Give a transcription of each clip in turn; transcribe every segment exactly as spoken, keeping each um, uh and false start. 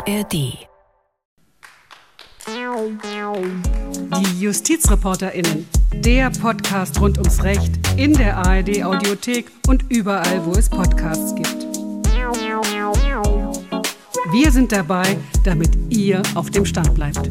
A R D. Die JustizreporterInnen, der Podcast rund ums Recht in der A R D-Audiothek und überall, wo es Podcasts gibt. Wir sind dabei, damit ihr auf dem Stand bleibt.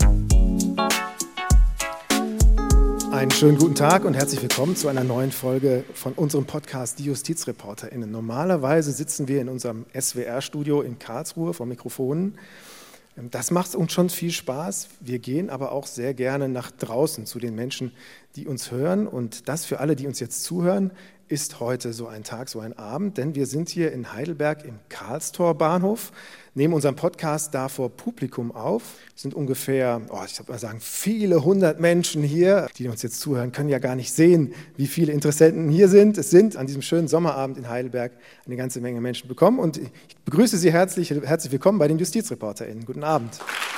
Einen schönen guten Tag und herzlich willkommen zu einer neuen Folge von unserem Podcast Die JustizreporterInnen. Normalerweise sitzen wir in unserem S W R-Studio in Karlsruhe vor Mikrofonen. Das macht uns schon viel Spaß. Wir gehen aber auch sehr gerne nach draußen zu den Menschen, die uns hören. Und das für alle, die uns jetzt zuhören, ist heute so ein Tag, so ein Abend. Denn wir sind hier in Heidelberg im Karlstor-Bahnhof, nehmen unseren Podcast da vor Publikum auf. Es sind ungefähr, oh, ich würde mal sagen, viele hundert Menschen hier, die uns jetzt zuhören, können ja gar nicht sehen, wie viele Interessenten hier sind. Es sind an diesem schönen Sommerabend in Heidelberg eine ganze Menge Menschen bekommen. Und ich begrüße Sie herzlich, herzlich willkommen bei den JustizreporterInnen. Guten Abend.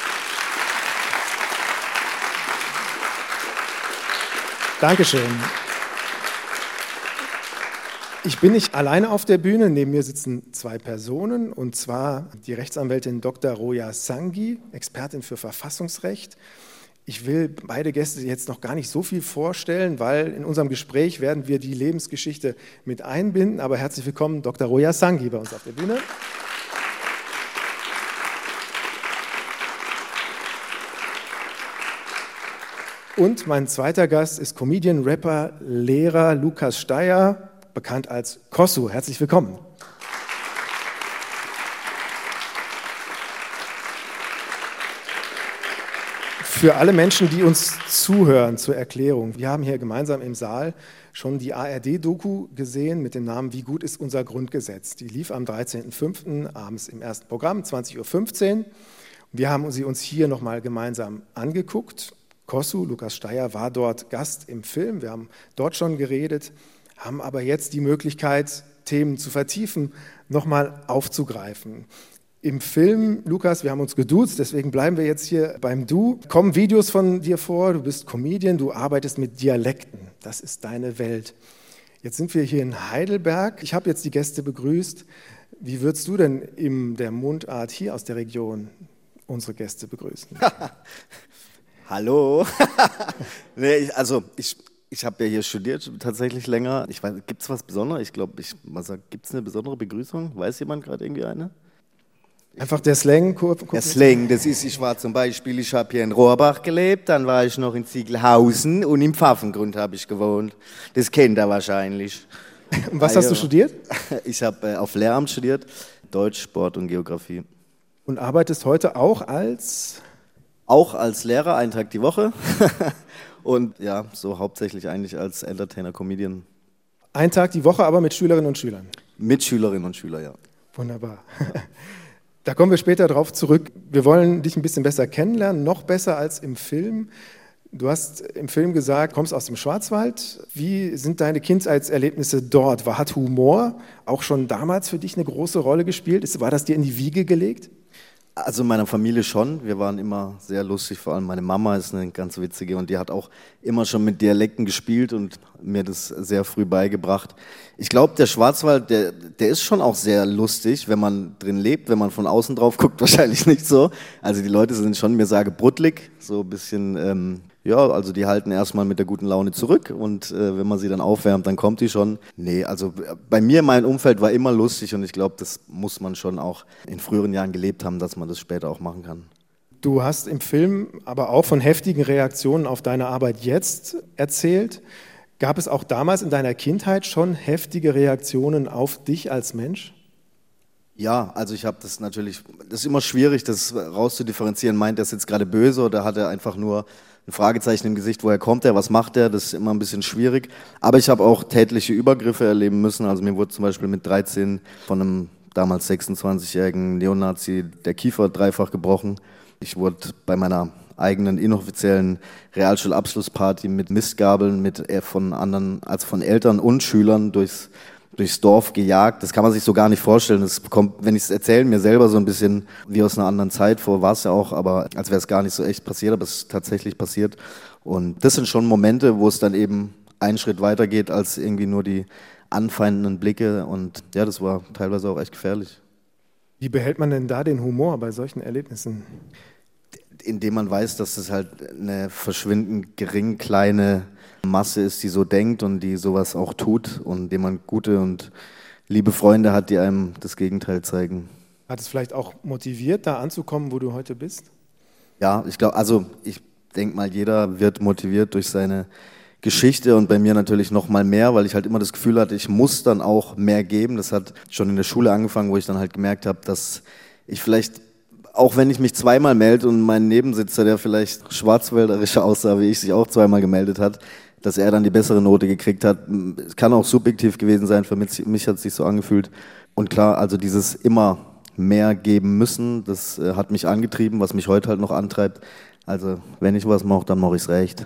Dankeschön. Ich bin nicht alleine auf der Bühne, neben mir sitzen zwei Personen, und zwar die Rechtsanwältin Doktor Roja Sangi, Expertin für Verfassungsrecht. Ich will beide Gäste jetzt noch gar nicht so viel vorstellen, weil in unserem Gespräch werden wir die Lebensgeschichte mit einbinden, aber herzlich willkommen Doktor Roja Sangi bei uns auf der Bühne. Und mein zweiter Gast ist Comedian, Rapper, Lehrer Lukas Steyer, bekannt als Kossu. Herzlich willkommen. Für alle Menschen, die uns zuhören, zur Erklärung: Wir haben hier gemeinsam im Saal schon die A R D-Doku gesehen mit dem Namen Wie gut ist unser Grundgesetz? Die lief am dreizehnten fünften abends im ersten Programm, zwanzig Uhr fünfzehn. Wir haben sie uns hier nochmal gemeinsam angeguckt. Kossu, Lukas Steyer, war dort Gast im Film. Wir haben dort schon geredet, haben aber jetzt die Möglichkeit, Themen zu vertiefen, nochmal aufzugreifen. Im Film, Lukas, wir haben uns geduzt, deswegen bleiben wir jetzt hier beim Du. Kommen Videos von dir vor, du bist Comedian, du arbeitest mit Dialekten, das ist deine Welt. Jetzt sind wir hier in Heidelberg, ich habe jetzt die Gäste begrüßt. Wie würdest du denn in der Mundart hier aus der Region unsere Gäste begrüßen? Hallo. nee, ich, also ich... Ich habe ja hier studiert, tatsächlich länger. Ich weiß, gibt es was Besonderes? Ich glaube, ich gibt es eine besondere Begrüßung? Weiß jemand gerade irgendwie eine? Einfach der Slang. Kurz, kurz der Slang, das ist, ich war zum Beispiel, ich habe hier in Rohrbach gelebt, dann war ich noch in Ziegelhausen und im Pfaffengrund habe ich gewohnt. Das kennt ihr wahrscheinlich. Und was hast du studiert? Ich habe äh, auf Lehramt studiert, Deutsch, Sport und Geografie. Und arbeitest heute auch als? Auch als Lehrer, einen Tag die Woche. Und ja, so hauptsächlich eigentlich als Entertainer, Comedian. Ein Tag die Woche, aber mit Schülerinnen und Schülern? Mit Schülerinnen und Schülern, ja. Wunderbar. Da kommen wir später drauf zurück. Wir wollen dich ein bisschen besser kennenlernen, noch besser als im Film. Du hast im Film gesagt, du kommst aus dem Schwarzwald. Wie sind deine Kindheitserlebnisse dort? Hat Humor auch schon damals für dich eine große Rolle gespielt? War das dir in die Wiege gelegt? Also in meiner Familie schon, wir waren immer sehr lustig, vor allem meine Mama ist eine ganz witzige und die hat auch immer schon mit Dialekten gespielt und mir das sehr früh beigebracht. Ich glaube, der Schwarzwald, der, der ist schon auch sehr lustig, wenn man drin lebt, wenn man von außen drauf guckt, wahrscheinlich nicht so. Also die Leute sind schon, mir sage, bruttlig, so ein bisschen, ähm, ja, also die halten erstmal mit der guten Laune zurück und äh, wenn man sie dann aufwärmt, dann kommt die schon. Nee, also bei mir, mein Umfeld war immer lustig und ich glaube, das muss man schon auch in früheren Jahren gelebt haben, dass man das später auch machen kann. Du hast im Film aber auch von heftigen Reaktionen auf deine Arbeit jetzt erzählt. Gab es auch damals in deiner Kindheit schon heftige Reaktionen auf dich als Mensch? Ja, also ich habe das natürlich, das ist immer schwierig, das rauszudifferenzieren. Meint er es jetzt gerade böse oder hat er einfach nur ein Fragezeichen im Gesicht, woher kommt er, was macht er? Das ist immer ein bisschen schwierig. Aber ich habe auch tätliche Übergriffe erleben müssen. Also mir wurde zum Beispiel mit dreizehn von einem damals sechsundzwanzigjährigen Neonazi der Kiefer dreifach gebrochen. Ich wurde bei meiner eigenen inoffiziellen Realschulabschlussparty mit Mistgabeln mit von anderen, also von Eltern und Schülern durchs durchs Dorf gejagt. Das kann man sich so gar nicht vorstellen. Das kommt, wenn ich es erzähle, mir selber so ein bisschen wie aus einer anderen Zeit vor, war es ja auch, aber als wäre es gar nicht so echt passiert, aber es ist tatsächlich passiert. Und das sind schon Momente, wo es dann eben einen Schritt weiter geht als irgendwie nur die anfeindenden Blicke und ja, das war teilweise auch echt gefährlich. Wie behält man denn da den Humor bei solchen Erlebnissen? Indem man weiß, dass es halt eine verschwindend gering kleine Masse ist, die so denkt und die sowas auch tut und indem man gute und liebe Freunde hat, die einem das Gegenteil zeigen. Hat es vielleicht auch motiviert, da anzukommen, wo du heute bist? Ja, ich glaube, also ich denke mal, jeder wird motiviert durch seine Geschichte und bei mir natürlich noch mal mehr, weil ich halt immer das Gefühl hatte, ich muss dann auch mehr geben. Das hat schon in der Schule angefangen, wo ich dann halt gemerkt habe, dass ich vielleicht, auch wenn ich mich zweimal melde und mein Nebensitzer, der vielleicht schwarzwälderischer aussah, wie ich, sich auch zweimal gemeldet hat, dass er dann die bessere Note gekriegt hat. Es kann auch subjektiv gewesen sein, für mich, mich hat es sich so angefühlt. Und klar, also dieses immer mehr geben müssen, das äh, hat mich angetrieben, was mich heute halt noch antreibt. Also wenn ich was mache, dann mache ich es recht.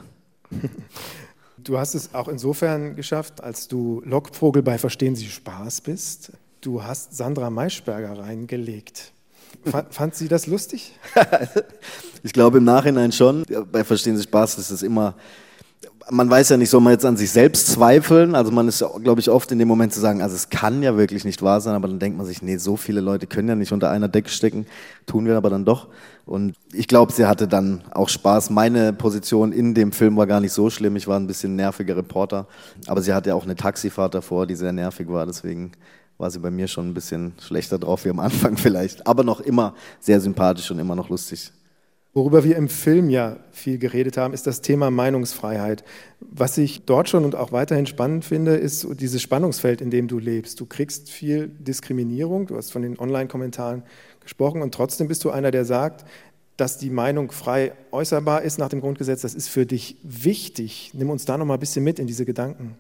Du hast es auch insofern geschafft, als du Lockvogel bei Verstehen Sie Spaß bist. Du hast Sandra Maischberger reingelegt. Fand, fand sie das lustig? Ich glaube im Nachhinein schon. Bei Verstehen Sie Spaß ist es immer... Man weiß ja nicht, soll man jetzt an sich selbst zweifeln? Also man ist, glaube ich, oft in dem Moment zu sagen, also es kann ja wirklich nicht wahr sein, aber dann denkt man sich, nee, so viele Leute können ja nicht unter einer Decke stecken, tun wir aber dann doch. Und ich glaube, sie hatte dann auch Spaß. Meine Position in dem Film war gar nicht so schlimm, ich war ein bisschen nerviger Reporter, aber sie hatte ja auch eine Taxifahrt davor, die sehr nervig war, deswegen war sie bei mir schon ein bisschen schlechter drauf wie am Anfang vielleicht, aber noch immer sehr sympathisch und immer noch lustig. Worüber wir im Film ja viel geredet haben, ist das Thema Meinungsfreiheit. Was ich dort schon und auch weiterhin spannend finde, ist dieses Spannungsfeld, in dem du lebst. Du kriegst viel Diskriminierung, du hast von den Online-Kommentaren gesprochen und trotzdem bist du einer, der sagt, dass die Meinung frei äußerbar ist nach dem Grundgesetz. Das ist für dich wichtig. Nimm uns da noch mal ein bisschen mit in diese Gedanken.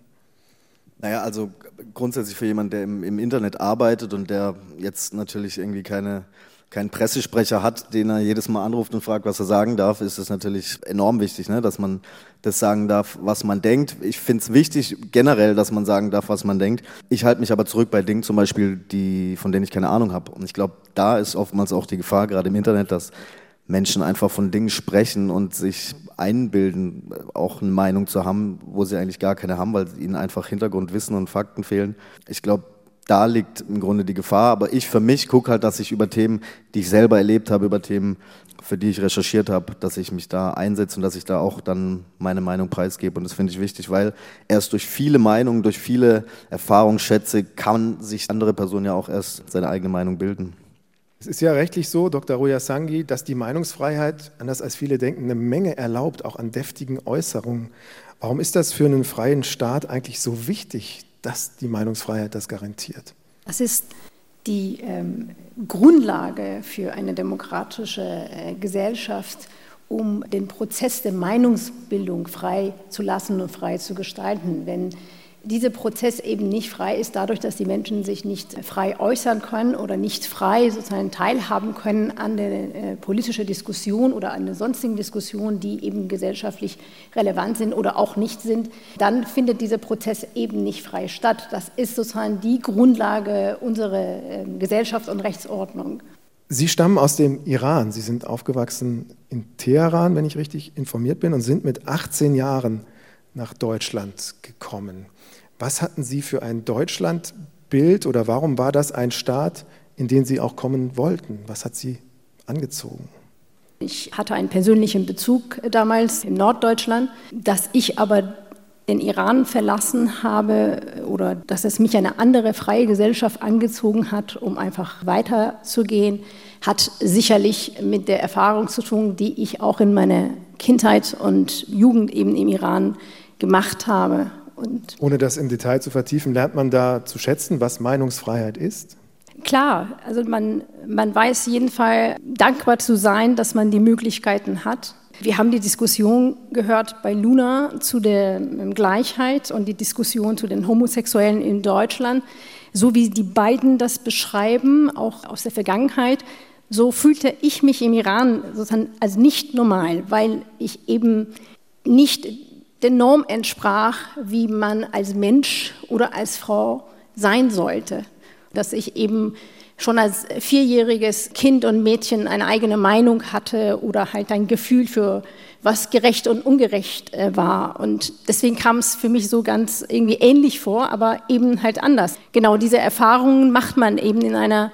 Naja, also grundsätzlich für jemanden, der im, im Internet arbeitet und der jetzt natürlich irgendwie keine... keinen Pressesprecher hat, den er jedes Mal anruft und fragt, was er sagen darf, ist es natürlich enorm wichtig, ne, dass man das sagen darf, was man denkt. Ich finde es wichtig generell, dass man sagen darf, was man denkt. Ich halte mich aber zurück bei Dingen zum Beispiel, die, von denen ich keine Ahnung habe. Und ich glaube, da ist oftmals auch die Gefahr, gerade im Internet, dass Menschen einfach von Dingen sprechen und sich einbilden, auch eine Meinung zu haben, wo sie eigentlich gar keine haben, weil ihnen einfach Hintergrundwissen und Fakten fehlen. Ich glaube, da liegt im Grunde die Gefahr, aber ich für mich gucke halt, dass ich über Themen, die ich selber erlebt habe, über Themen, für die ich recherchiert habe, dass ich mich da einsetze und dass ich da auch dann meine Meinung preisgebe und das finde ich wichtig, weil erst durch viele Meinungen, durch viele Erfahrungsschätze kann sich andere Person ja auch erst seine eigene Meinung bilden. Es ist ja rechtlich so, Doktor Ruyasanghi, dass die Meinungsfreiheit, anders als viele denken, eine Menge erlaubt, auch an deftigen Äußerungen. Warum ist das für einen freien Staat eigentlich so wichtig, dass die Meinungsfreiheit das garantiert? Das ist die ähm, Grundlage für eine demokratische äh, Gesellschaft, um den Prozess der Meinungsbildung frei zu lassen und frei zu gestalten. Wenn dieser Prozess eben nicht frei ist, dadurch, dass die Menschen sich nicht frei äußern können oder nicht frei sozusagen teilhaben können an der äh, politischen Diskussion oder an der sonstigen Diskussion, die eben gesellschaftlich relevant sind oder auch nicht sind, dann findet dieser Prozess eben nicht frei statt. Das ist sozusagen die Grundlage unserer äh, Gesellschaft und Rechtsordnung. Sie stammen aus dem Iran. Sie sind aufgewachsen in Teheran, wenn ich richtig informiert bin, und sind mit achtzehn Jahren nach Deutschland gekommen. Was hatten Sie für ein Deutschlandbild oder warum war das ein Staat, in den Sie auch kommen wollten? Was hat Sie angezogen? Ich hatte einen persönlichen Bezug damals in Norddeutschland, dass ich aber den Iran verlassen habe oder dass es mich eine andere freie Gesellschaft angezogen hat, um einfach weiterzugehen, hat sicherlich mit der Erfahrung zu tun, die ich auch in meiner Kindheit und Jugend eben im Iran gemacht habe. Und ohne das im Detail zu vertiefen, lernt man da zu schätzen, was Meinungsfreiheit ist? Klar, also man, man weiß jedenfalls dankbar zu sein, dass man die Möglichkeiten hat. Wir haben die Diskussion gehört bei Luna zu der Gleichheit und die Diskussion zu den Homosexuellen in Deutschland. So wie die beiden das beschreiben, auch aus der Vergangenheit, so fühlte ich mich im Iran sozusagen als nicht normal, weil ich eben nicht der Norm entsprach, wie man als Mensch oder als Frau sein sollte. Dass ich eben schon als vierjähriges Kind und Mädchen eine eigene Meinung hatte oder halt ein Gefühl für was gerecht und ungerecht war. Und deswegen kam es für mich so ganz irgendwie ähnlich vor, aber eben halt anders. Genau diese Erfahrungen macht man eben in einer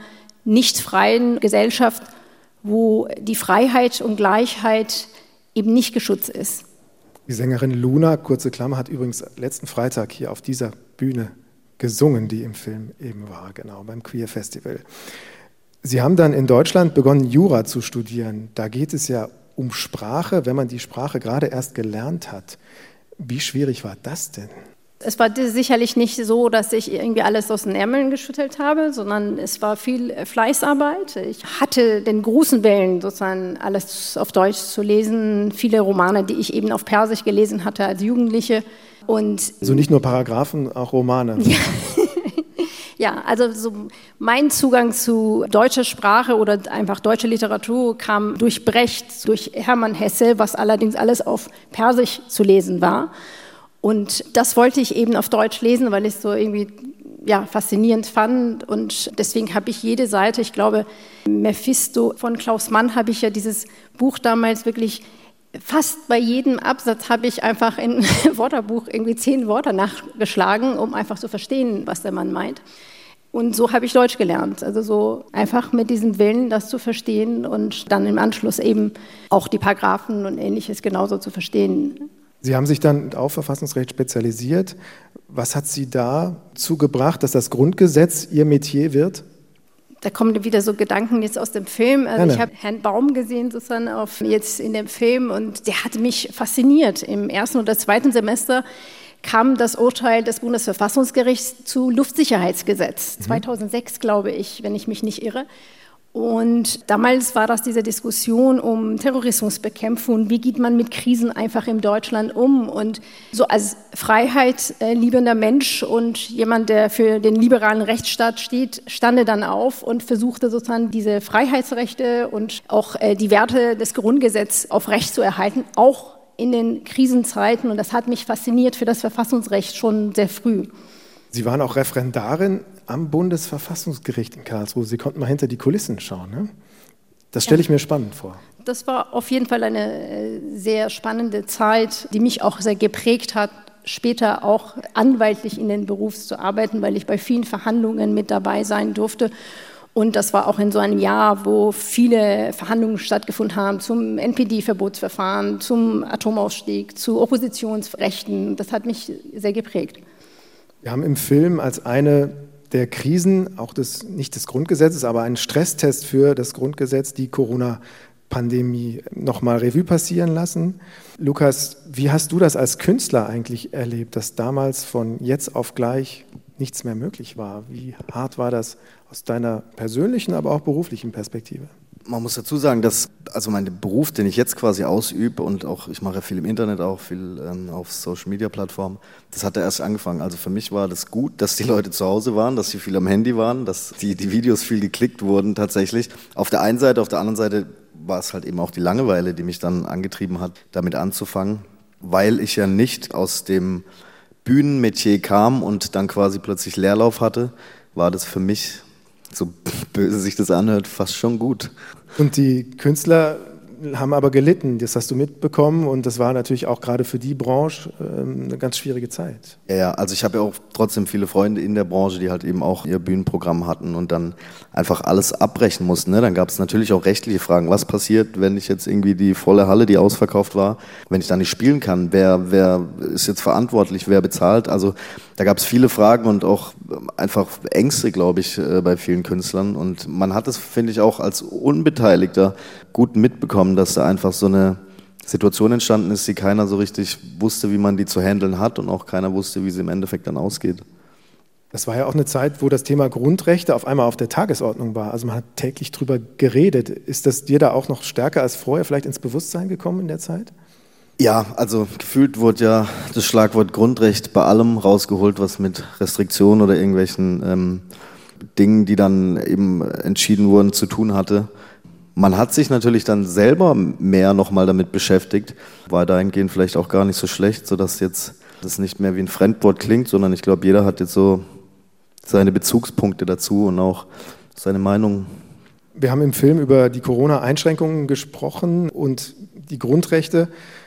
nicht freien Gesellschaft, wo die Freiheit und Gleichheit eben nicht geschützt ist. Die Sängerin Luna, kurze Klammer, hat übrigens letzten Freitag hier auf dieser Bühne gesungen, die im Film eben war, genau, beim Queer Festival. Sie haben dann in Deutschland begonnen, Jura zu studieren. Da geht es ja um Sprache, wenn man die Sprache gerade erst gelernt hat. Wie schwierig war das denn? Es war sicherlich nicht so, dass ich irgendwie alles aus den Ärmeln geschüttelt habe, sondern es war viel Fleißarbeit. Ich hatte den großen Willen, sozusagen alles auf Deutsch zu lesen, viele Romane, die ich eben auf Persisch gelesen hatte als Jugendliche. Und also nicht nur Paragraphen, auch Romane. Ja. Ja, also so mein Zugang zu deutscher Sprache oder einfach deutscher Literatur kam durch Brecht, durch Hermann Hesse, was allerdings alles auf Persisch zu lesen war. Und das wollte ich eben auf Deutsch lesen, weil ich es so irgendwie ja, faszinierend fand. Und deswegen habe ich jede Seite, ich glaube, Mephisto von Klaus Mann habe ich ja dieses Buch damals wirklich, fast bei jedem Absatz habe ich einfach in Wörterbuch irgendwie zehn Wörter nachgeschlagen, um einfach zu verstehen, was der Mann meint. Und so habe ich Deutsch gelernt, also so einfach mit diesem Willen, das zu verstehen und dann im Anschluss eben auch die Paragraphen und Ähnliches genauso zu verstehen. Sie haben sich dann auf Verfassungsrecht spezialisiert. Was hat Sie dazu gebracht, dass das Grundgesetz Ihr Metier wird? Da kommen wieder so Gedanken jetzt aus dem Film. Also Gerne. Ich habe Herrn Baum gesehen sozusagen auf, jetzt in dem Film und der hat mich fasziniert. Im ersten oder zweiten Semester kam das Urteil des Bundesverfassungsgerichts zu Luftsicherheitsgesetz, mhm. zweitausendsechs glaube ich, wenn ich mich nicht irre. Und damals war das diese Diskussion um Terrorismusbekämpfung, wie geht man mit Krisen einfach in Deutschland um? Und so als freiheitsliebender Mensch und jemand, der für den liberalen Rechtsstaat steht, stand er dann auf und versuchte sozusagen diese Freiheitsrechte und auch die Werte des Grundgesetzes aufrecht zu erhalten, auch in den Krisenzeiten. Und das hat mich fasziniert für das Verfassungsrecht schon sehr früh. Sie waren auch Referendarin am Bundesverfassungsgericht in Karlsruhe. Sie konnten mal hinter die Kulissen schauen, ne? Das stelle ich mir spannend vor. Das war auf jeden Fall eine sehr spannende Zeit, die mich auch sehr geprägt hat, später auch anwaltlich in den Beruf zu arbeiten, weil ich bei vielen Verhandlungen mit dabei sein durfte. Und das war auch in so einem Jahr, wo viele Verhandlungen stattgefunden haben zum N P D-Verbotsverfahren, zum Atomausstieg, zu Oppositionsrechten. Das hat mich sehr geprägt. Wir haben im Film als eine der Krisen, auch des, nicht des Grundgesetzes, aber einen Stresstest für das Grundgesetz, die Corona-Pandemie nochmal Revue passieren lassen. Lukas, wie hast du das als Künstler eigentlich erlebt, dass damals von jetzt auf gleich nichts mehr möglich war? Wie hart war das aus deiner persönlichen, aber auch beruflichen Perspektive? Man muss dazu sagen, dass also mein Beruf, den ich jetzt quasi ausübe und auch, ich mache viel im Internet, auch viel ähm, auf Social-Media-Plattformen, das hat ja erst angefangen. Also für mich war das gut, dass die Leute zu Hause waren, dass sie viel am Handy waren, dass die, die Videos viel geklickt wurden tatsächlich. Auf der einen Seite, auf der anderen Seite war es halt eben auch die Langeweile, die mich dann angetrieben hat, damit anzufangen, weil ich ja nicht aus dem Bühnenmetier kam und dann quasi plötzlich Leerlauf hatte, war das für mich, so böse sich das anhört, fast schon gut. Und die Künstler haben aber gelitten, das hast du mitbekommen und das war natürlich auch gerade für die Branche ähm, eine ganz schwierige Zeit. Ja, ja, also ich habe ja auch trotzdem viele Freunde in der Branche, die halt eben auch ihr Bühnenprogramm hatten und dann einfach alles abbrechen mussten. Ne? Dann gab es natürlich auch rechtliche Fragen. Was passiert, wenn ich jetzt irgendwie die volle Halle, die ausverkauft war, wenn ich da nicht spielen kann? Wer, wer ist jetzt verantwortlich? Wer bezahlt? Also da gab es viele Fragen und auch einfach Ängste, glaube ich, bei vielen Künstlern. Und man hat es, finde ich, auch als Unbeteiligter gut mitbekommen, dass da einfach so eine Situation entstanden ist, die keiner so richtig wusste, wie man die zu handeln hat und auch keiner wusste, wie sie im Endeffekt dann ausgeht. Das war ja auch eine Zeit, wo das Thema Grundrechte auf einmal auf der Tagesordnung war. Also man hat täglich drüber geredet. Ist das dir da auch noch stärker als vorher vielleicht ins Bewusstsein gekommen in der Zeit? Ja, also gefühlt wurde ja das Schlagwort Grundrecht bei allem rausgeholt, was mit Restriktionen oder irgendwelchen ähm, Dingen, die dann eben entschieden wurden, zu tun hatte. Man hat sich natürlich dann selber mehr nochmal damit beschäftigt, war dahingehend vielleicht auch gar nicht so schlecht, sodass jetzt das nicht mehr wie ein Fremdwort klingt, sondern ich glaube, jeder hat jetzt so seine Bezugspunkte dazu und auch seine Meinung. Wir haben im Film über die Corona-Einschränkungen gesprochen und die Grundrechte.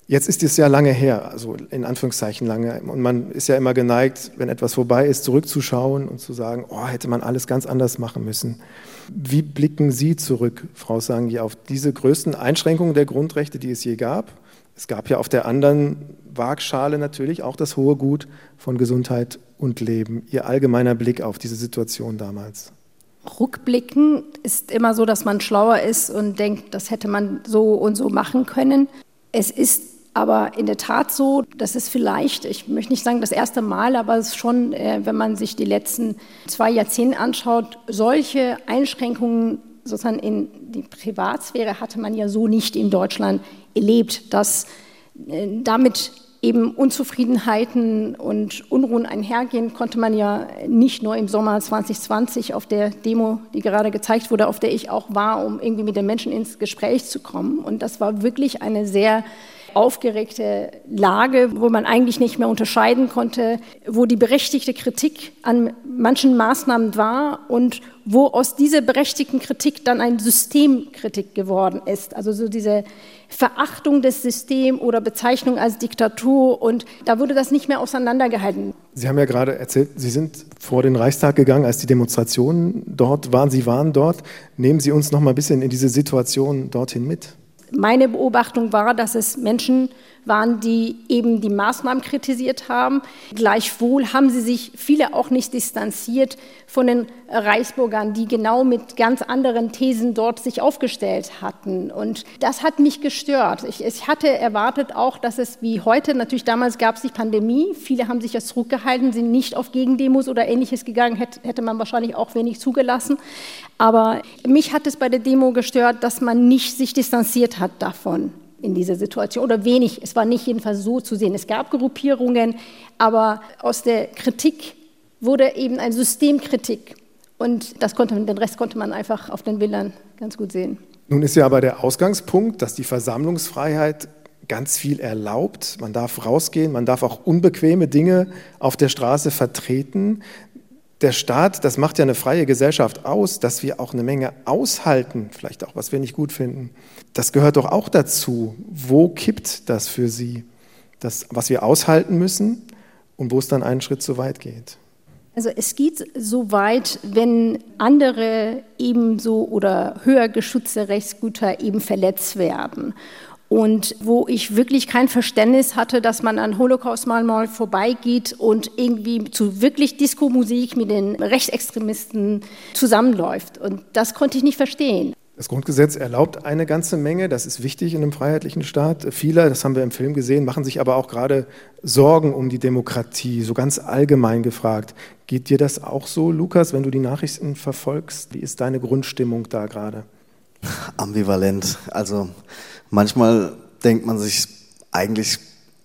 Jetzt ist es ja lange her, also in Anführungszeichen lange. Und man ist ja immer geneigt, wenn etwas vorbei ist, zurückzuschauen und zu sagen, oh, hätte man alles ganz anders machen müssen. Wie blicken Sie zurück, Frau Sanghi, auf diese größten Einschränkungen der Grundrechte, die es je gab? Es gab ja auf der anderen Waagschale natürlich auch das hohe Gut von Gesundheit und Leben. Ihr allgemeiner Blick auf diese Situation damals? Rückblicken ist immer so, dass man schlauer ist und denkt, das hätte man so und so machen können. Es ist aber in der Tat so, dass es vielleicht, ich möchte nicht sagen das erste Mal, aber es ist schon, äh, wenn man sich die letzten zwei Jahrzehnte anschaut, solche Einschränkungen sozusagen in die Privatsphäre hatte man ja so nicht in Deutschland erlebt, dass äh, damit eben Unzufriedenheiten und Unruhen einhergehen, konnte man ja nicht nur im Sommer zwanzig zwanzig auf der Demo, die gerade gezeigt wurde, auf der ich auch war, um irgendwie mit den Menschen ins Gespräch zu kommen. Und das war wirklich eine sehr aufgeregte Lage, wo man eigentlich nicht mehr unterscheiden konnte, wo die berechtigte Kritik an manchen Maßnahmen war und wo aus dieser berechtigten Kritik dann eine Systemkritik geworden ist. Also so diese Verachtung des Systems oder Bezeichnung als Diktatur, und da wurde das nicht mehr auseinandergehalten. Sie haben ja gerade erzählt, Sie sind vor den Reichstag gegangen, als die Demonstrationen dort waren. Sie waren dort. Nehmen Sie uns noch mal ein bisschen in diese Situation dorthin mit. Meine Beobachtung war, dass es Menschen waren, die eben die Maßnahmen kritisiert haben. Gleichwohl haben sie sich viele auch nicht distanziert von den Reichsbürgern, die genau mit ganz anderen Thesen dort sich aufgestellt hatten. Und das hat mich gestört. Ich, ich hatte erwartet auch, dass es wie heute, natürlich damals gab es die Pandemie, viele haben sich ja zurückgehalten, sind nicht auf Gegendemos oder Ähnliches gegangen, hätte, hätte man wahrscheinlich auch wenig zugelassen. Aber mich hat es bei der Demo gestört, dass man nicht sich distanziert hat davon in dieser Situation, oder wenig, es war nicht jedenfalls so zu sehen. Es gab Gruppierungen, aber aus der Kritik wurde eben eine Systemkritik, und das konnte, den Rest konnte man einfach auf den Bildern ganz gut sehen. Nun ist ja aber der Ausgangspunkt, dass die Versammlungsfreiheit ganz viel erlaubt. Man darf rausgehen, man darf auch unbequeme Dinge auf der Straße vertreten. Der Staat, das macht ja eine freie Gesellschaft aus, dass wir auch eine Menge aushalten, vielleicht auch, was wir nicht gut finden. Das gehört doch auch dazu. Wo kippt das für Sie? Das, was wir aushalten müssen und wo es dann einen Schritt zu weit geht? Also es geht so weit, wenn andere ebenso oder höher geschützte Rechtsgüter eben verletzt werden. Und wo ich wirklich kein Verständnis hatte, dass man an Holocaust-Mahnmal vorbeigeht und irgendwie zu wirklich Disco-Musik mit den Rechtsextremisten zusammenläuft. Und das konnte ich nicht verstehen. Das Grundgesetz erlaubt eine ganze Menge, das ist wichtig in einem freiheitlichen Staat. Viele, das haben wir im Film gesehen, machen sich aber auch gerade Sorgen um die Demokratie, so ganz allgemein gefragt. Geht dir das auch so, Lukas, wenn du die Nachrichten verfolgst? Wie ist deine Grundstimmung da gerade? Ambivalent. Also manchmal denkt man sich, eigentlich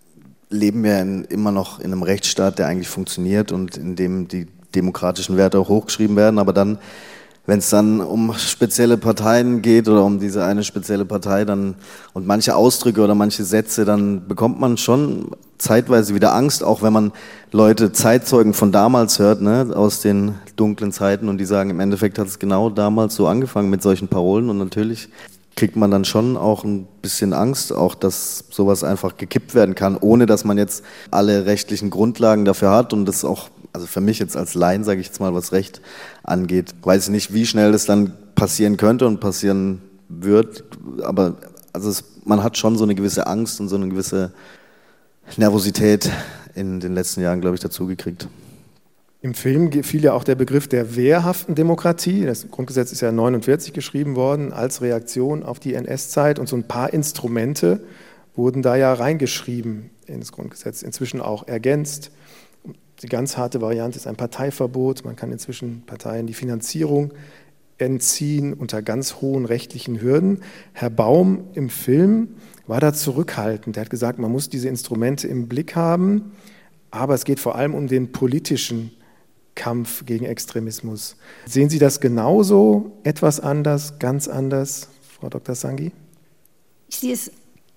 leben wir in, immer noch in einem Rechtsstaat, der eigentlich funktioniert und in dem die demokratischen Werte auch hochgeschrieben werden, aber dann, wenn es dann um spezielle Parteien geht oder um diese eine spezielle Partei dann und manche Ausdrücke oder manche Sätze, dann bekommt man schon zeitweise wieder Angst, auch wenn man Leute, Zeitzeugen von damals hört, ne, aus den dunklen Zeiten, und die sagen, im Endeffekt hat es genau damals so angefangen mit solchen Parolen, und natürlich kriegt man dann schon auch ein bisschen Angst, auch dass sowas einfach gekippt werden kann, ohne dass man jetzt alle rechtlichen Grundlagen dafür hat, und das auch, also für mich jetzt als Laien, sage ich jetzt mal, was Recht angeht, weiß ich nicht, wie schnell das dann passieren könnte und passieren wird, aber also es, man hat schon so eine gewisse Angst und so eine gewisse Nervosität in den letzten Jahren, glaube ich, dazugekriegt. Im Film fiel ja auch der Begriff der wehrhaften Demokratie. Das Grundgesetz ist ja neunundvierzig geschrieben worden als Reaktion auf die N S-Zeit, und so ein paar Instrumente wurden da ja reingeschrieben in das Grundgesetz, inzwischen auch ergänzt. Die ganz harte Variante ist ein Parteiverbot. Man kann inzwischen Parteien die Finanzierung entziehen unter ganz hohen rechtlichen Hürden. Herr Baum im Film war da zurückhaltend. Er hat gesagt, man muss diese Instrumente im Blick haben, aber es geht vor allem um den politischen Kampf gegen Extremismus. Sehen Sie das genauso, etwas anders, ganz anders, Frau Doktor Sanghi? Ich sehe es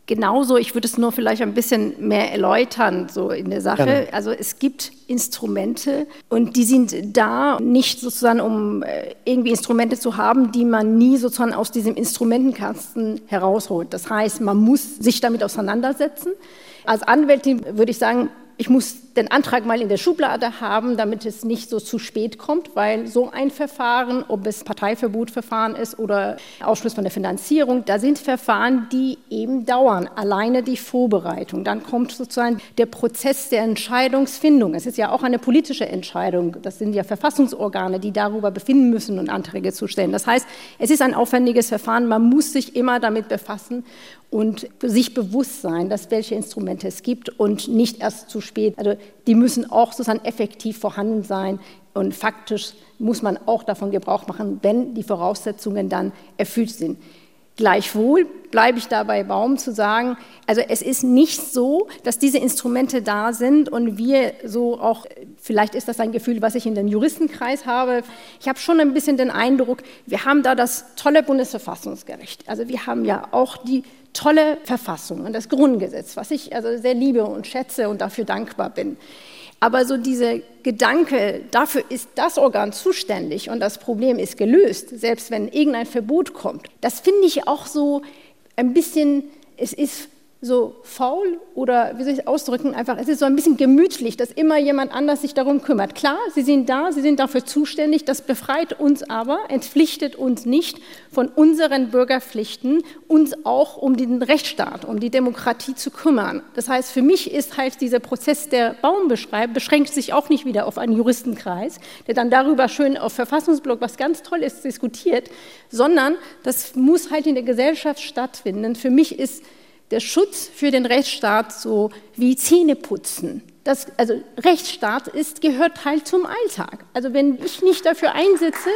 Genauso, ich würde es nur vielleicht ein bisschen mehr erläutern, so in der Sache. Gerne. Also es gibt Instrumente und die sind da nicht sozusagen, um irgendwie Instrumente zu haben, die man nie sozusagen aus diesem Instrumentenkasten herausholt. Das heißt, man muss sich damit auseinandersetzen. Als Anwältin würde ich sagen, ich muss den Antrag mal in der Schublade haben, damit es nicht so zu spät kommt, weil so ein Verfahren, ob es Parteiverbotverfahren ist oder Ausschluss von der Finanzierung, da sind Verfahren, die eben dauern. Alleine die Vorbereitung. Dann kommt sozusagen der Prozess der Entscheidungsfindung. Es ist ja auch eine politische Entscheidung. Das sind ja Verfassungsorgane, die darüber befinden müssen und Anträge zu stellen. Das heißt, es ist ein aufwendiges Verfahren. Man muss sich immer damit befassen und sich bewusst sein, dass welche Instrumente es gibt und nicht erst zu spät. Also die müssen auch sozusagen effektiv vorhanden sein und faktisch muss man auch davon Gebrauch machen, wenn die Voraussetzungen dann erfüllt sind. Gleichwohl bleibe ich dabei Baum zu sagen, also es ist nicht so, dass diese Instrumente da sind und wir so auch, vielleicht ist das ein Gefühl, was ich in den Juristenkreis habe, ich habe schon ein bisschen den Eindruck, wir haben da das tolle Bundesverfassungsgericht, also wir haben ja auch die tolle Verfassung und das Grundgesetz, was ich also sehr liebe und schätze und dafür dankbar bin. Aber so dieser Gedanke, dafür ist das Organ zuständig und das Problem ist gelöst, selbst wenn irgendein Verbot kommt, das finde ich auch so ein bisschen, es ist so faul oder, wie soll ich es ausdrücken, einfach, es ist so ein bisschen gemütlich, dass immer jemand anders sich darum kümmert. Klar, sie sind da, sie sind dafür zuständig, das befreit uns aber, entpflichtet uns nicht von unseren Bürgerpflichten, uns auch um den Rechtsstaat, um die Demokratie zu kümmern. Das heißt, für mich ist halt dieser Prozess, der Baum beschreibt, beschränkt sich auch nicht wieder auf einen Juristenkreis, der dann darüber schön auf Verfassungsblog, was ganz toll ist, diskutiert, sondern das muss halt in der Gesellschaft stattfinden. Für mich ist der Schutz für den Rechtsstaat so wie Zähneputzen. Das, also Rechtsstaat ist, gehört halt zum Alltag. Also wenn ich nicht dafür einsetze,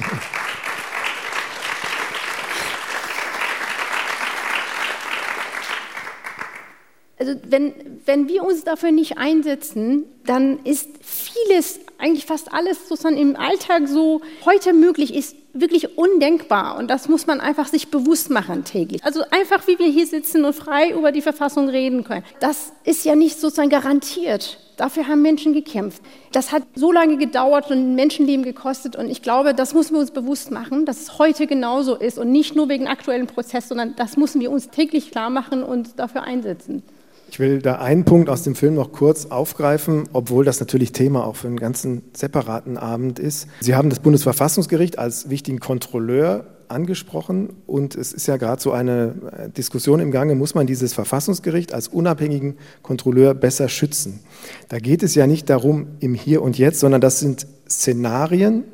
also wenn, wenn wir uns dafür nicht einsetzen, dann ist vieles, eigentlich fast alles, was dann im Alltag so heute möglich ist, wirklich undenkbar. Und das muss man einfach sich bewusst machen täglich. Also einfach, wie wir hier sitzen und frei über die Verfassung reden können. Das ist ja nicht sozusagen garantiert. Dafür haben Menschen gekämpft. Das hat so lange gedauert und ein Menschenleben gekostet. Und ich glaube, das müssen wir uns bewusst machen, dass es heute genauso ist. Und nicht nur wegen aktuellen Prozess, sondern das müssen wir uns täglich klar machen und dafür einsetzen. Ich will da einen Punkt aus dem Film noch kurz aufgreifen, obwohl das natürlich Thema auch für einen ganzen separaten Abend ist. Sie haben das Bundesverfassungsgericht als wichtigen Kontrolleur angesprochen und es ist ja gerade so eine Diskussion im Gange, muss man dieses Verfassungsgericht als unabhängigen Kontrolleur besser schützen? Da geht es ja nicht darum im Hier und Jetzt, sondern das sind Szenarien.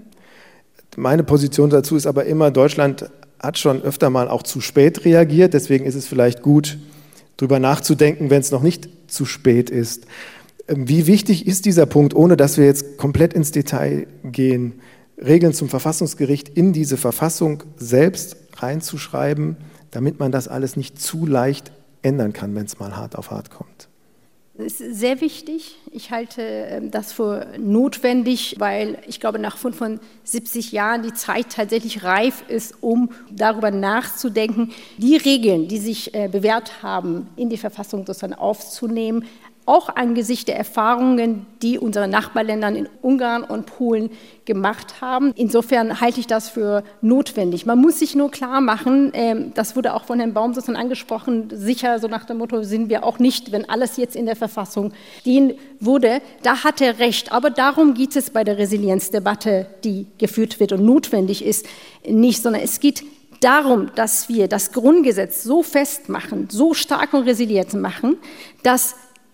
Meine Position dazu ist aber immer, Deutschland hat schon öfter mal auch zu spät reagiert, deswegen ist es vielleicht gut, drüber nachzudenken, wenn es noch nicht zu spät ist. Wie wichtig ist dieser Punkt, ohne dass wir jetzt komplett ins Detail gehen, Regeln zum Verfassungsgericht in diese Verfassung selbst reinzuschreiben, damit man das alles nicht zu leicht ändern kann, wenn es mal hart auf hart kommt? Das ist sehr wichtig. Ich halte das für notwendig, weil ich glaube, nach fünfundsiebzig Jahren die Zeit tatsächlich reif ist, um darüber nachzudenken, die Regeln, die sich bewährt haben, in die Verfassung sozusagen aufzunehmen, auch angesichts der Erfahrungen, die unsere Nachbarländer in Ungarn und Polen gemacht haben. Insofern halte ich das für notwendig. Man muss sich nur klar machen, das wurde auch von Herrn Baum sozusagen angesprochen, sicher so nach dem Motto sind wir auch nicht, wenn alles jetzt in der Verfassung stehen würde. Da hat er recht, aber darum geht es bei der Resilienzdebatte, die geführt wird und notwendig ist, nicht, sondern es geht darum, dass wir das Grundgesetz so festmachen, so stark und resilient machen, dass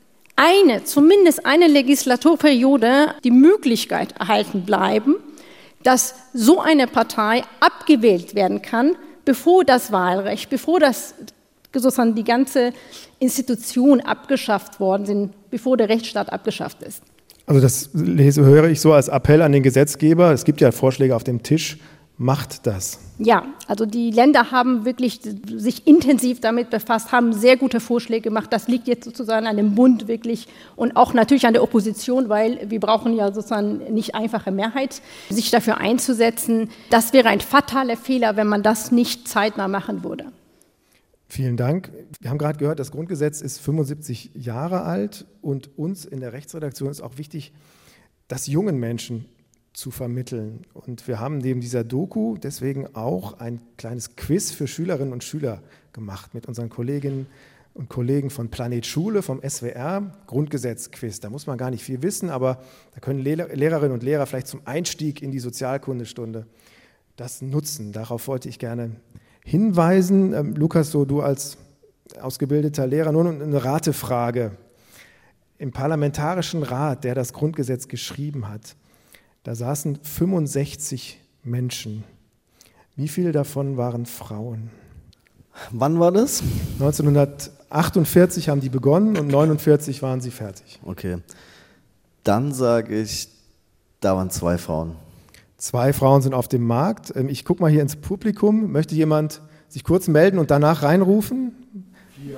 eine, zumindest eine Legislaturperiode die Möglichkeit erhalten bleiben, dass so eine Partei abgewählt werden kann, bevor das Wahlrecht, bevor das sozusagen die ganze Institution abgeschafft worden sind, bevor der Rechtsstaat abgeschafft ist. Also das lese, höre ich so als Appell an den Gesetzgeber. Es gibt ja Vorschläge auf dem Tisch. Macht das? Ja, also die Länder haben wirklich sich intensiv damit befasst, haben sehr gute Vorschläge gemacht. Das liegt jetzt sozusagen an dem Bund wirklich und auch natürlich an der Opposition, weil wir brauchen ja sozusagen nicht einfache Mehrheit, sich dafür einzusetzen. Das wäre ein fataler Fehler, wenn man das nicht zeitnah machen würde. Vielen Dank. Wir haben gerade gehört, das Grundgesetz ist fünfundsiebzig Jahre alt und uns in der Rechtsredaktion ist auch wichtig, das jungen Menschen zu vermitteln. Und wir haben neben dieser Doku deswegen auch ein kleines Quiz für Schülerinnen und Schüler gemacht mit unseren Kolleginnen und Kollegen von Planet Schule, vom S W R, Grundgesetz-Quiz. Da muss man gar nicht viel wissen, aber da können Lehrerinnen und Lehrer vielleicht zum Einstieg in die Sozialkundestunde das nutzen. Darauf wollte ich gerne hinweisen. Ähm, Lukas, so du als ausgebildeter Lehrer, nur eine Ratefrage. Im Parlamentarischen Rat, der das Grundgesetz geschrieben hat, da saßen fünfundsechzig Menschen. Wie viele davon waren Frauen? Wann war das? neunzehnhundertachtundvierzig haben die begonnen und neunundvierzig waren sie fertig. Okay, dann sage ich, da waren zwei Frauen. Zwei Frauen sind auf dem Markt. Ich gucke mal hier ins Publikum. Möchte jemand sich kurz melden und danach reinrufen? Vier.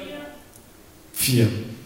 Vier.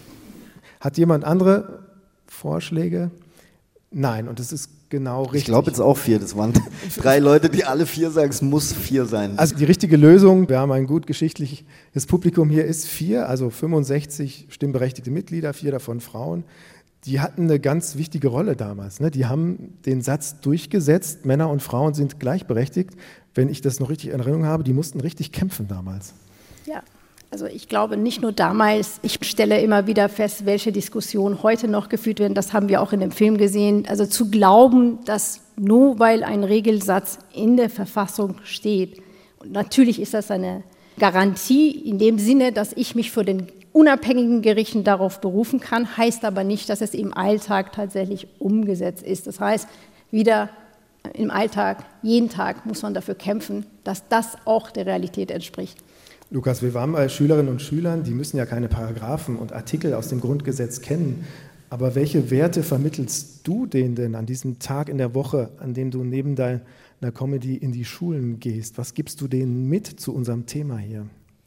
Hat jemand andere Vorschläge? Nein, und das ist genau richtig. Ich glaube jetzt auch vier. Das waren drei Leute, die alle vier sagen, es muss vier sein. Also die richtige Lösung, wir haben ein gut geschichtliches Publikum hier, ist vier, also fünfundsechzig stimmberechtigte Mitglieder, vier davon Frauen. Die hatten eine ganz wichtige Rolle damals. Ne? Die haben den Satz durchgesetzt, Männer und Frauen sind gleichberechtigt. Wenn ich das noch richtig in Erinnerung habe, die mussten richtig kämpfen damals. Ja. Also ich glaube nicht nur damals, ich stelle immer wieder fest, welche Diskussionen heute noch geführt werden, das haben wir auch in dem Film gesehen. Also zu glauben, dass nur weil ein Regelsatz in der Verfassung steht, und natürlich ist das eine Garantie in dem Sinne, dass ich mich für den unabhängigen Gerichten darauf berufen kann, heißt aber nicht, dass es im Alltag tatsächlich umgesetzt ist. Das heißt, wieder im Alltag, jeden Tag muss man dafür kämpfen, dass das auch der Realität entspricht. Lukas, wir waren bei Schülerinnen und Schülern, die müssen ja keine Paragraphen und Artikel aus dem Grundgesetz kennen. Aber welche Werte vermittelst du denen denn an diesem Tag in der Woche, an dem du neben deiner Comedy in die Schulen gehst? Was gibst du denen mit zu unserem Thema hier?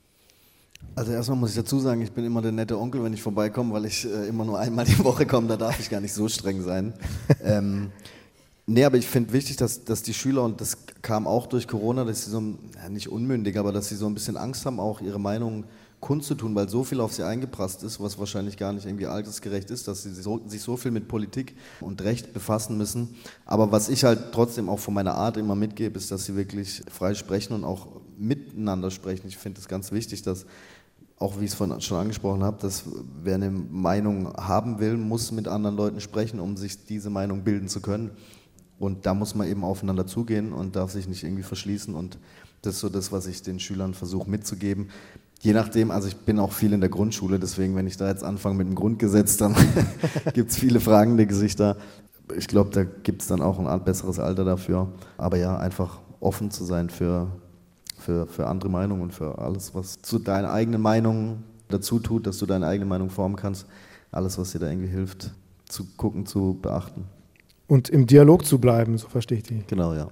Also erstmal muss ich dazu sagen, ich bin immer der nette Onkel, wenn ich vorbeikomme, weil ich äh, immer nur einmal die Woche komme, da darf ich gar nicht so streng sein. ähm, Nee, aber ich finde wichtig, dass, dass die Schüler, und das kam auch durch Corona, dass sie so, ja, nicht unmündig, aber dass sie so ein bisschen Angst haben, auch ihre Meinung kundzutun, weil so viel auf sie eingeprasst ist, was wahrscheinlich gar nicht irgendwie altersgerecht ist, dass sie so, sich so viel mit Politik und Recht befassen müssen. Aber was ich halt trotzdem auch von meiner Art immer mitgebe, ist, dass sie wirklich frei sprechen und auch miteinander sprechen. Ich finde es ganz wichtig, dass, auch wie ich es vorhin schon angesprochen habe, dass wer eine Meinung haben will, muss mit anderen Leuten sprechen, um sich diese Meinung bilden zu können. Und da muss man eben aufeinander zugehen und darf sich nicht irgendwie verschließen. Und das ist so das, was ich den Schülern versuche mitzugeben. Je nachdem, also ich bin auch viel in der Grundschule, deswegen, wenn ich da jetzt anfange mit dem Grundgesetz, dann gibt es viele fragende Gesichter. Ich glaube, da gibt es dann auch ein besseres Alter dafür. Aber ja, einfach offen zu sein für, für, für andere Meinungen und für alles, was zu deiner eigenen Meinung dazu tut, dass du deine eigene Meinung formen kannst. Alles, was dir da irgendwie hilft, zu gucken, zu beachten. Und im Dialog zu bleiben, so verstehe ich die. Genau, ja.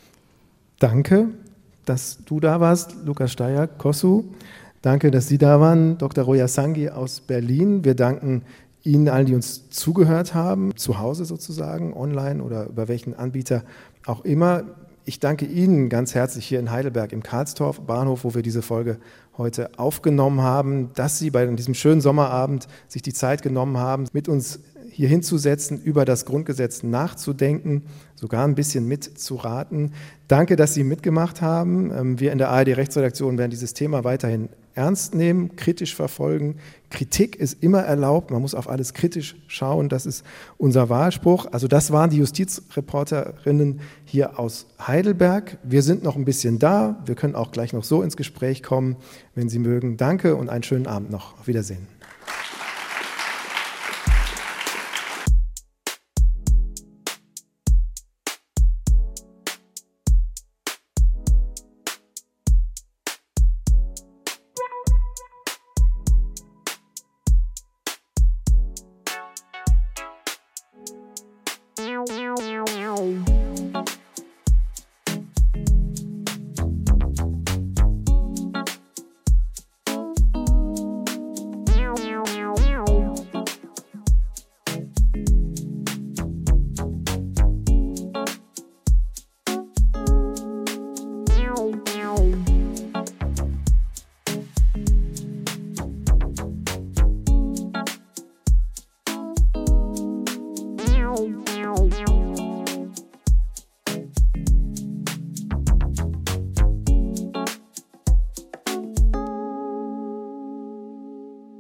Danke, dass du da warst, Lukas Steyer, Kossu. Danke, dass Sie da waren, Doktor Roya Sangi aus Berlin. Wir danken Ihnen allen, die uns zugehört haben, zu Hause sozusagen, online oder über welchen Anbieter auch immer. Ich danke Ihnen ganz herzlich hier in Heidelberg im Karlstorf Bahnhof, wo wir diese Folge heute aufgenommen haben, dass Sie bei diesem schönen Sommerabend sich die Zeit genommen haben, mit uns hier hinzusetzen, über das Grundgesetz nachzudenken, sogar ein bisschen mitzuraten. Danke, dass Sie mitgemacht haben. Wir in der A R D-Rechtsredaktion werden dieses Thema weiterhin ernst nehmen, kritisch verfolgen. Kritik ist immer erlaubt, man muss auf alles kritisch schauen, das ist unser Wahlspruch. Also das waren die Justizreporterinnen hier aus Heidelberg. Wir sind noch ein bisschen da, wir können auch gleich noch so ins Gespräch kommen, wenn Sie mögen. Danke und einen schönen Abend noch. Auf Wiedersehen.